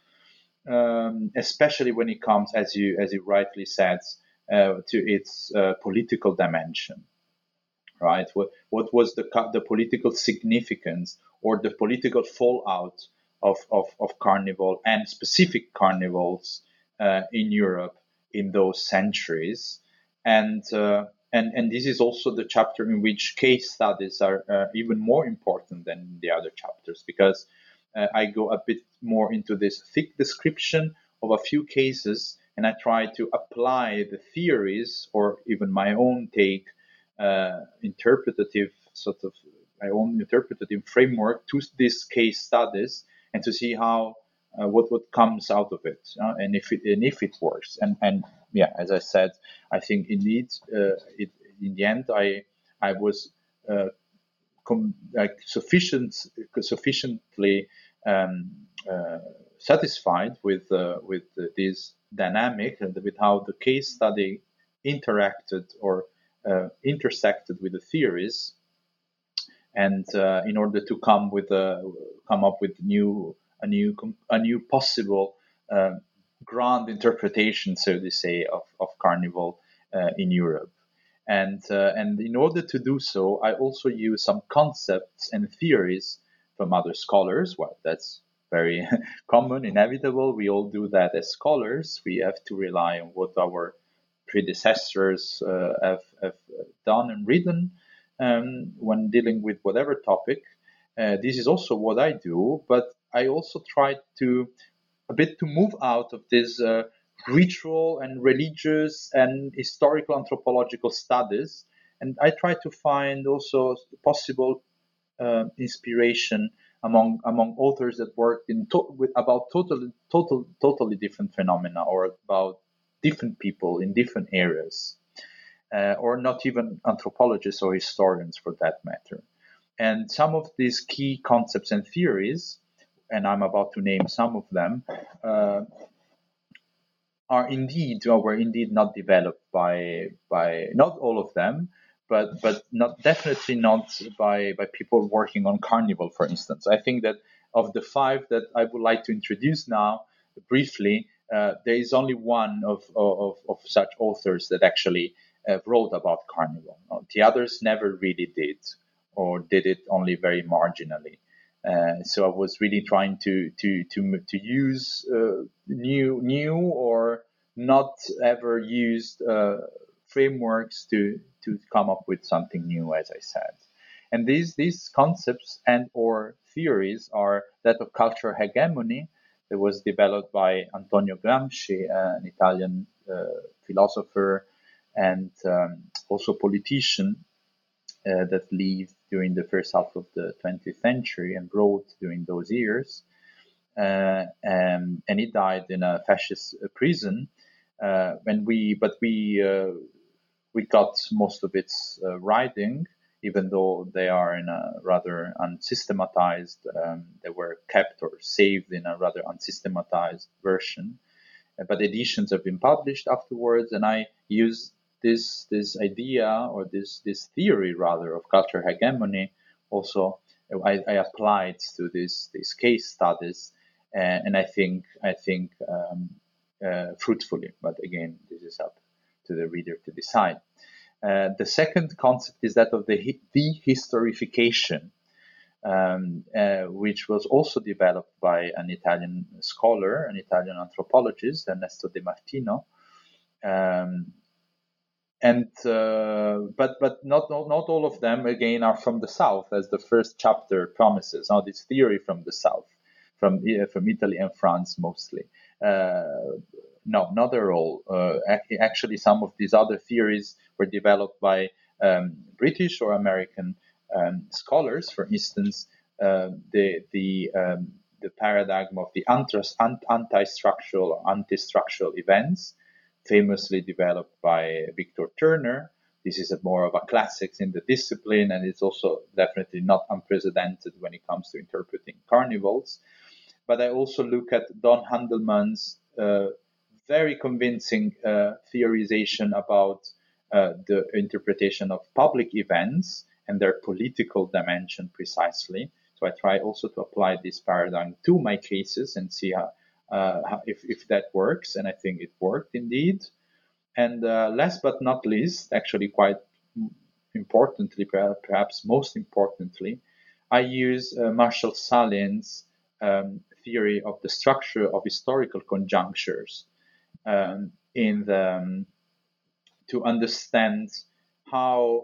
um, especially when it comes, as you as you rightly said, uh, to its uh, political dimension. Right? What what was the the political significance or the political fallout of of, of Carnival and specific carnivals uh, in Europe in those centuries, and uh, and and this is also the chapter in which case studies are uh, even more important than the other chapters, because uh, I go a bit more into this thick description of a few cases, and I try to apply the theories or even my own take, uh, interpretative sort of my own interpretative framework to these case studies, and to see how uh, what what comes out of it, uh, and if it and if it works. And and yeah, as I said, I think indeed, uh, it, in the end, I I was uh, com- like sufficient sufficiently um, uh, satisfied with uh, with this dynamic and with how the case study interacted or uh, intersected with the theories, and uh, in order to come with a come up with new a new a new possible uh, grand interpretation, so to say, of, of Carnival uh, in Europe. And uh, and in order to do so, I also use some concepts and theories from other scholars. Well, that's very common, inevitable. We all do that as scholars. We have to rely on what our predecessors uh, have, have done and written um, when dealing with whatever topic. Uh, this is also what I do, but I also try to a bit to move out of this uh, ritual and religious and historical anthropological studies, and I try to find also possible uh, inspiration among among authors that work in to- with about totally total totally different phenomena, or about different people in different areas, uh, or not even anthropologists or historians for that matter. And some of these key concepts and theories, and I'm about to name some of them, uh, are indeed or were indeed not developed by by not all of them, but but not definitely not by by people working on Carnival, for instance. I think that of the five that I would like to introduce now briefly, uh, there is only one of, of, of such authors that actually uh, wrote about Carnival. The others never really did, or did it only very marginally. Uh, so I was really trying to to to to use uh, new new or not ever used uh, frameworks to to come up with something new, as I said. And these these concepts and or theories are that of cultural hegemony, that was developed by Antonio Gramsci, an Italian uh, philosopher and um, also politician, uh, that lived during the first half of the twentieth century and wrote during those years. uh, and, and he died in a fascist prison. Uh, when we, but we uh, we got most of its uh, writing, even though they are in a rather unsystematized. Um, they were kept or saved in a rather unsystematized version. Uh, But editions have been published afterwards, and I used this this idea or this this theory rather of cultural hegemony. Also, I, I applied to this these case studies, uh, and I think I think um, uh, fruitfully. But again, this is up to the reader to decide. Uh, the second concept is that of the dehistorification, um, uh, which was also developed by an Italian scholar, an Italian anthropologist, Ernesto De Martino. Um, and uh, but but not, not not all of them again are from the south, as the first chapter promises. Now, this theory from the south, from uh, from Italy and France mostly. Uh, no, not at all. Uh, actually, some of these other theories were developed by um, British or American um, scholars. For instance, uh, the the um, the paradigm of the anti-structural or anti-structural events, famously developed by Victor Turner. This is a more of a classics in the discipline, and it's also definitely not unprecedented when it comes to interpreting carnivals. But I also look at Don Handelman's uh, very convincing uh, theorization about uh, the interpretation of public events and their political dimension precisely. So I try also to apply this paradigm to my cases and see how, uh, how if, if that works. And I think it worked indeed. And uh, last but not least, actually quite importantly, perhaps most importantly, I use uh, Marshall Sahlins' um, theory of the structure of historical conjunctures um, in the, um, to understand how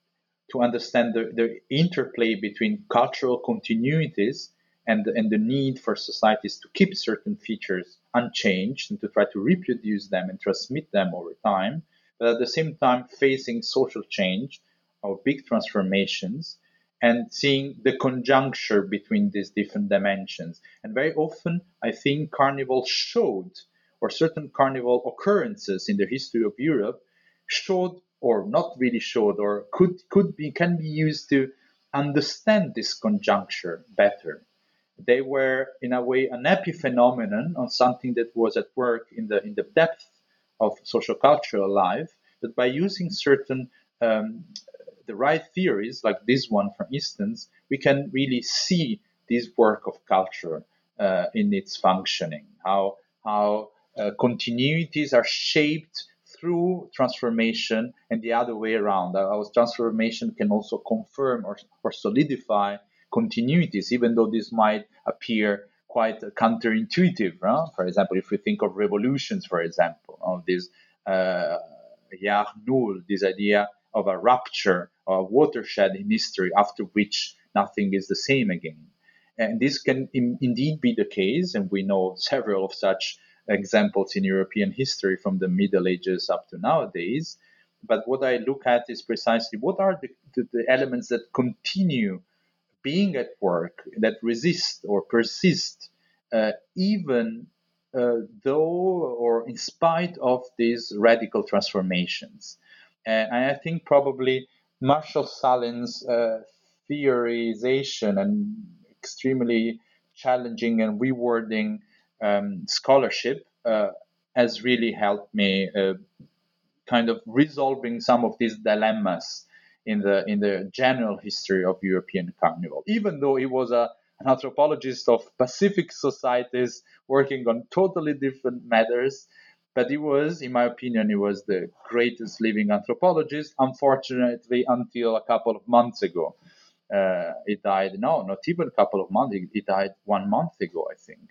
to understand the, the interplay between cultural continuities and, and the need for societies to keep certain features unchanged and to try to reproduce them and transmit them over time, but at the same time facing social change or big transformations and seeing the conjuncture between these different dimensions. And very often, I think Carnival showed, or certain Carnival occurrences in the history of Europe showed, or not really showed, or could could be can be used to understand this conjuncture better. They were in a way an epiphenomenon on something that was at work in the in the depth of social cultural life. But by using certain um, the right theories, like this one, for instance, we can really see this work of culture uh, in its functioning. How how uh, continuities are shaped through transformation and the other way around. Our transformation can also confirm or, or solidify continuities, even though this might appear quite counterintuitive. Huh? For example, if we think of revolutions, for example, of this uh, Yar Nul, this idea of a rupture or a watershed in history after which nothing is the same again. And this can in, indeed be the case, and we know several of such examples in European history from the Middle Ages up to nowadays. But what I look at is precisely what are the, the, the elements that continue being at work, that resist or persist, uh, even uh, though or in spite of these radical transformations. And I think probably Marshall Sahlins' uh, theorization and extremely challenging and rewarding um, scholarship uh, has really helped me uh, kind of resolving some of these dilemmas in the in the general history of European Carnival. Even though he was a, an anthropologist of Pacific societies working on totally different matters, but he was, in my opinion, he was the greatest living anthropologist. Unfortunately, until a couple of months ago, uh, he died. No, not even a couple of months. He, he died one month ago, I think.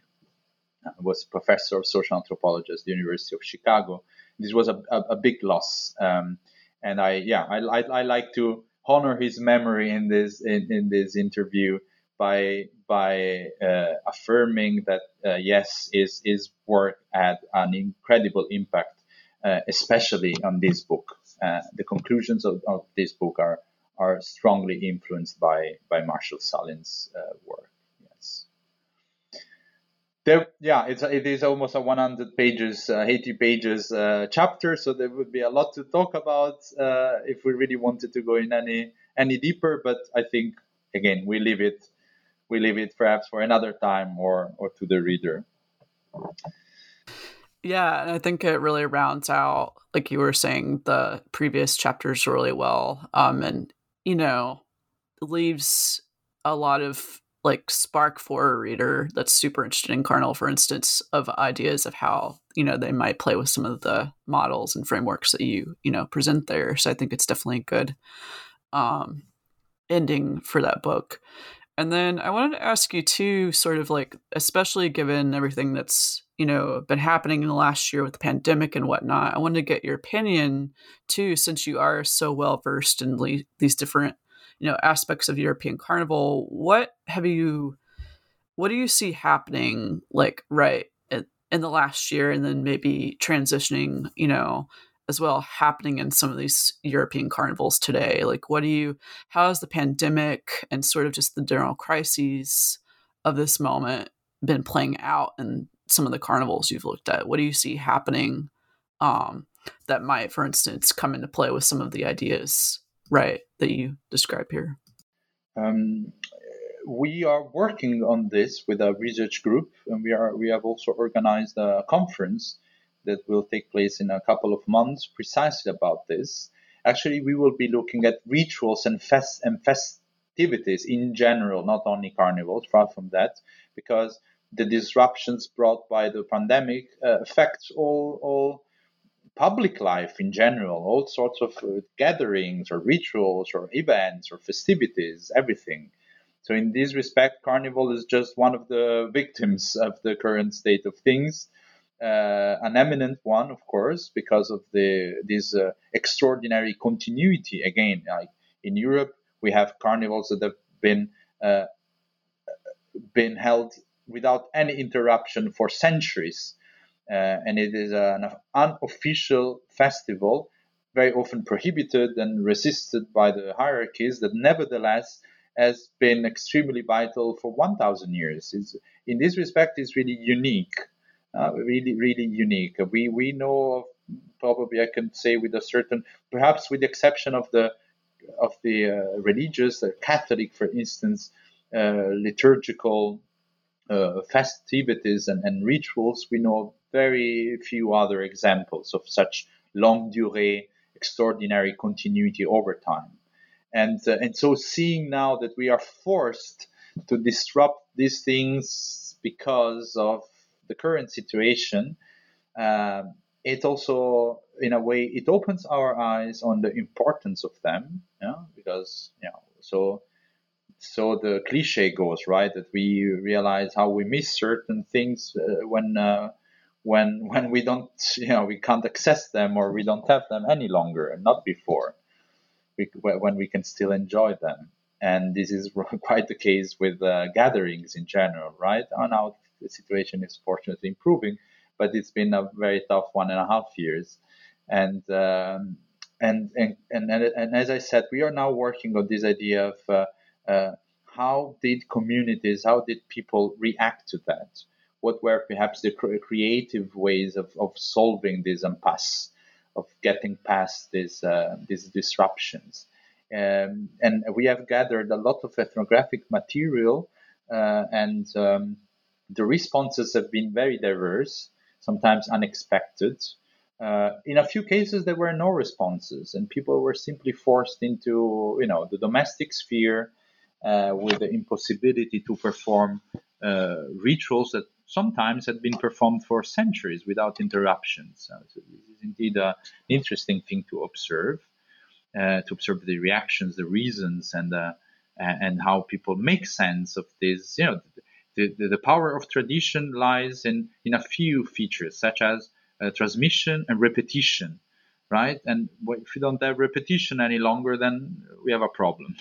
I was professor of social anthropology at the University of Chicago. This was a, a, a big loss, um, and I yeah I, I, I like to honor his memory in this in, in this interview by by uh, affirming that uh, yes, his his work had an incredible impact, uh, especially on this book. Uh, the conclusions of, of this book are are strongly influenced by by Marshall Sahlins' uh, work. Yes. There, yeah, it's it is almost a one hundred pages, uh, eighty pages uh, chapter, so there would be a lot to talk about uh, if we really wanted to go in any any deeper. But I think again we leave it we leave it perhaps for another time or or to the reader. Yeah, and I think it really rounds out, like you were saying, the previous chapters really well, um, and you know, leaves a lot of like spark for a reader that's super interested in Carnival, for instance, of ideas of how, you know, they might play with some of the models and frameworks that you, you know, present there. So I think it's definitely a good um, ending for that book. And then I wanted to ask you too, sort of like, especially given everything that's, you know, been happening in the last year with the pandemic and whatnot, I wanted to get your opinion too, since you are so well versed in le- these different, you know, aspects of European Carnival. What have you, what do you see happening, like, right in, in the last year, and then maybe transitioning, you know, as well, happening in some of these European carnivals today? Like, what do you, how has the pandemic and sort of just the general crises of this moment been playing out in some of the carnivals you've looked at? What do you see happening um, that might, for instance, come into play with some of the ideas, right, that you describe here? Um, we are working on this with a research group, and we are we have also organized a conference that will take place in a couple of months precisely about this. Actually, we will be looking at rituals and fest and festivities in general, not only carnivals, far from that, because the disruptions brought by the pandemic uh, affect all all public life in general, all sorts of uh, gatherings or rituals or events or festivities, everything. So in this respect, Carnival is just one of the victims of the current state of things. Uh, an eminent one, of course, because of the this uh, extraordinary continuity. Again, like in Europe, we have carnivals that have been uh, been held without any interruption for centuries, uh, and it is an unofficial festival, very often prohibited and resisted by the hierarchies, that nevertheless has been extremely vital for one thousand years. It's, in this respect, is really unique. Uh, really, really unique. We we know of, probably I can say with a certain, perhaps with the exception of the of the uh, religious, the Catholic, for instance, uh, liturgical uh, festivities and, and rituals, we know very few other examples of such longue durée, extraordinary continuity over time. And uh, and so seeing now that we are forced to disrupt these things because of the current situation, uh, it also, in a way, it opens our eyes on the importance of them. Yeah, because you know, so so the cliche goes, right, that we realize how we miss certain things uh, when uh, when when we don't, you know, we can't access them or we don't have them any longer, and not before, we, when we can still enjoy them. And this is quite the case with uh, gatherings in general, right? Oh, now the situation is fortunately improving, but it's been a very tough one and a half years. And um, and, and and and as I said, we are now working on this idea of uh, uh, how did communities, how did people react to that? What were perhaps the creative ways of, of solving this impasse, of getting past these uh, these disruptions? Um, and we have gathered a lot of ethnographic material, uh, and um, the responses have been very diverse, sometimes unexpected. Uh, in a few cases, there were no responses, and people were simply forced into, you know, the domestic sphere uh, with the impossibility to perform uh, rituals that sometimes had been performed for centuries without interruptions. Uh, so this is indeed a, an interesting thing to observe, uh, to observe the reactions, the reasons, and uh, and how people make sense of this. You know, the, the, the power of tradition lies in in a few features, such as uh, transmission and repetition, right? And if you don't have repetition any longer, then we have a problem.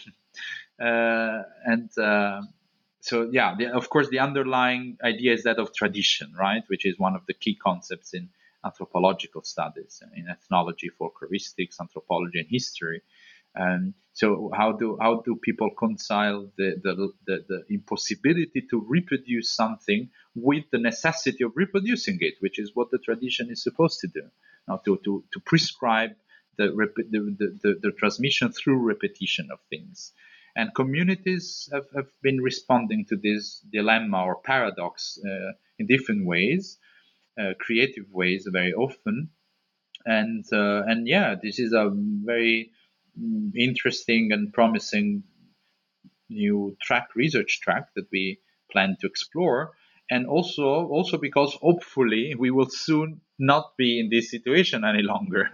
uh, and uh, so, yeah, the, of course, the underlying idea is that of tradition, right? Which is one of the key concepts in anthropological studies, in ethnology, folkloristics, anthropology, and history. Um, so how do how do people reconcile the, the, the, the impossibility to reproduce something with the necessity of reproducing it, which is what the tradition is supposed to do, now to, to, to prescribe the, the, the, the transmission through repetition of things. And communities have, have been responding to this dilemma or paradox uh, in different ways, uh, creative ways very often. And uh, and yeah, this is a very interesting and promising new track, research track that we plan to explore. And also, also because hopefully we will soon not be in this situation any longer.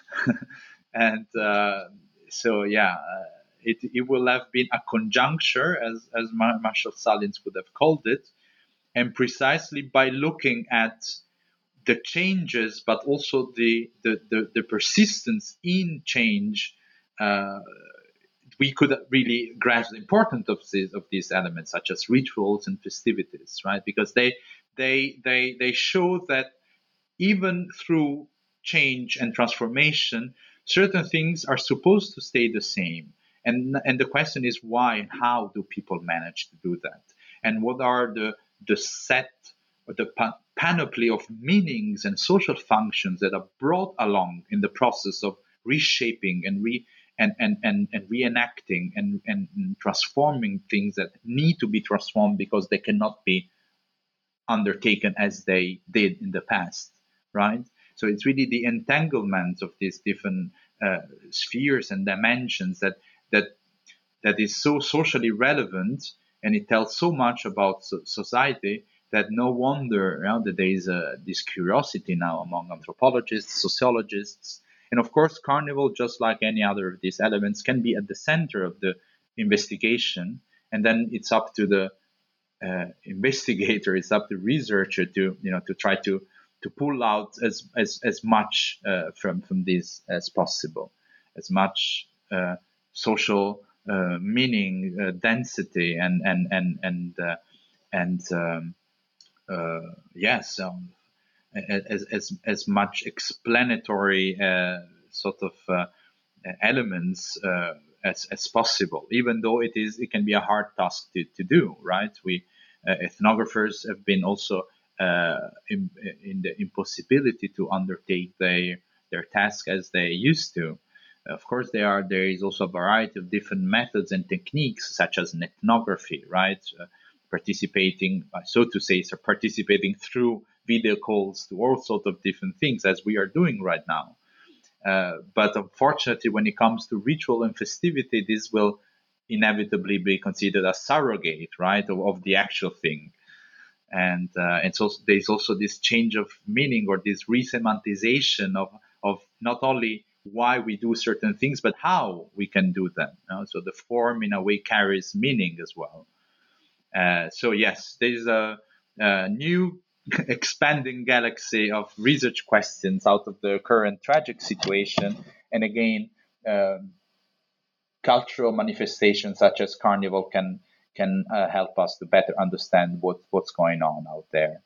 and uh, so, yeah, uh, it, it will have been a conjuncture, as, as Marshall Sahlins would have called it, and precisely by looking at the changes, but also the, the, the, the persistence in change, uh, we could really grasp the importance of these of these elements, such as rituals and festivities, right? Because they they they they show that even through change and transformation, certain things are supposed to stay the same. And and the question is why and how do people manage to do that? And what are the the set or the pa- panoply of meanings and social functions that are brought along in the process of reshaping and re and and and, and reenacting and, and transforming things that need to be transformed because they cannot be undertaken as they did in the past, right? So it's really the entanglement of these different uh, spheres and dimensions that that that is so socially relevant, and it tells so much about so- society that no wonder, you know, that there is a, this curiosity now among anthropologists, sociologists, and of course, Carnival, just like any other of these elements, can be at the center of the investigation, and then it's up to the uh, investigator, it's up to researcher to you know to try to to pull out as as as much uh, from from this as possible, as much uh, social uh, meaning, uh, density, and and and and uh, and um, uh, yes, um, as as as much explanatory uh, sort of uh, elements uh, as as possible. Even though it is it can be a hard task to, to do. Right? We uh, ethnographers have been also uh, in, in the impossibility to undertake their their task as they used to. Of course, there are there is also a variety of different methods and techniques, such as an ethnography, right? Uh, participating, uh, so to say, so participating through video calls to all sorts of different things, as we are doing right now. Uh, but unfortunately, when it comes to ritual and festivity, this will inevitably be considered a surrogate, right, of, of the actual thing. And uh, and so there's also this change of meaning, or this resemantization of of not only why we do certain things, but how we can do them. You know? So the form, in a way, carries meaning as well. Uh, so yes, there's a, a new expanding galaxy of research questions out of the current tragic situation. And again, um, cultural manifestations such as Carnival can can uh, help us to better understand what, what's going on out there.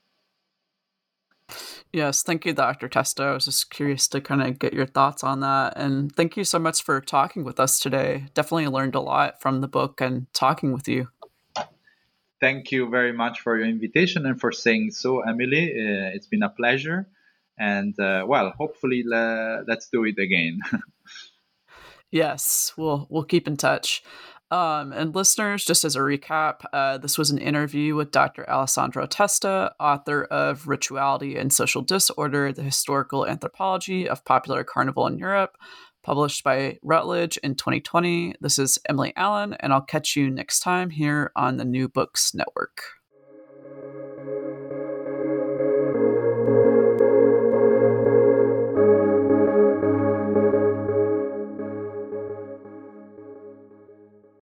Yes, thank you, Doctor Testa. I was just curious to kind of get your thoughts on that. And thank you so much for talking with us today. Definitely learned a lot from the book and talking with you. Thank you very much for your invitation and for saying so, Emily. Uh, it's been a pleasure. And, uh, well, hopefully uh, let's do it again. Yes, we'll we'll keep in touch. Um, and listeners, just as a recap, uh, this was an interview with Doctor Alessandro Testa, author of Rituality and Social Disorder, The Historical Anthropology of Popular Carnival in Europe, published by Routledge in twenty twenty. This is Emily Allen, and I'll catch you next time here on the New Books Network.